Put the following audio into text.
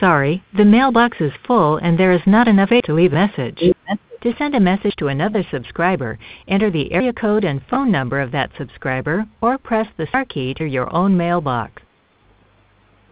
Sorry, the mailbox is full and there is not enough space to leave a message. To send a message to another subscriber, enter the area code and phone number of that subscriber or press the star key to your own mailbox.